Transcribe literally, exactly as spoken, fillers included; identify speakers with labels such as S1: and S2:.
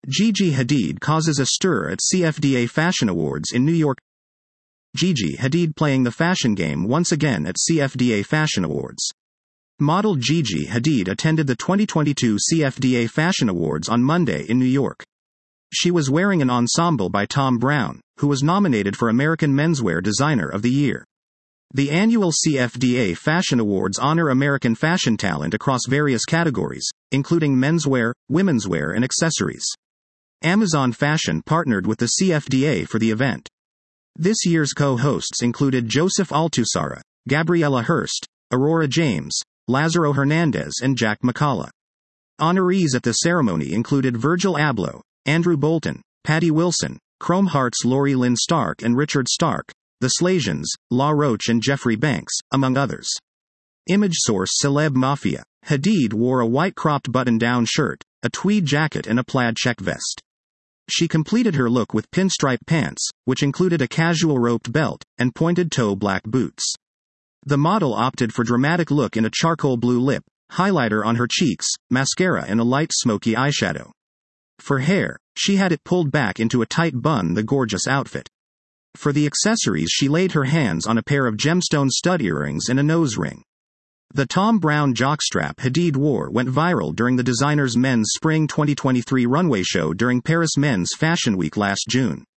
S1: Gigi Hadid causes a stir at C F D A Fashion Awards in New York. Gigi Hadid playing the fashion game once again at C F D A Fashion Awards. Model Gigi Hadid attended the twenty twenty-two C F D A Fashion Awards on Monday in New York. She was wearing an ensemble by Thom Browne, who was nominated for American Menswear Designer of the Year. The annual C F D A Fashion Awards honor American fashion talent across various categories, including menswear, womenswear, and accessories. Amazon Fashion partnered with the C F D A for the event. This year's co-hosts included Joseph Altuzarra, Gabriella Hearst, Aurora James, Lazaro Hernandez, and Jack McCalla. Honorees at the ceremony included Virgil Abloh, Andrew Bolton, Patty Wilson, Chrome Hearts Lori Lynn Stark and Richard Stark, The Slasians, La Roche and Jeffrey Banks, among others. Image source Celeb Mafia. Hadid wore a white cropped button-down shirt, a tweed jacket and a plaid check vest. She completed her look with pinstripe pants, which included a casual roped belt, and pointed-toe black boots. The model opted for dramatic look in a charcoal blue lip, highlighter on her cheeks, mascara and a light smoky eyeshadow. For hair, she had it pulled back into a tight bun, the gorgeous outfit. For the accessories, she laid her hands on a pair of gemstone stud earrings and a nose ring. The Thom Browne jockstrap Hadid wore went viral during the designer's men's spring twenty twenty-three runway show during Paris Men's Fashion Week last June.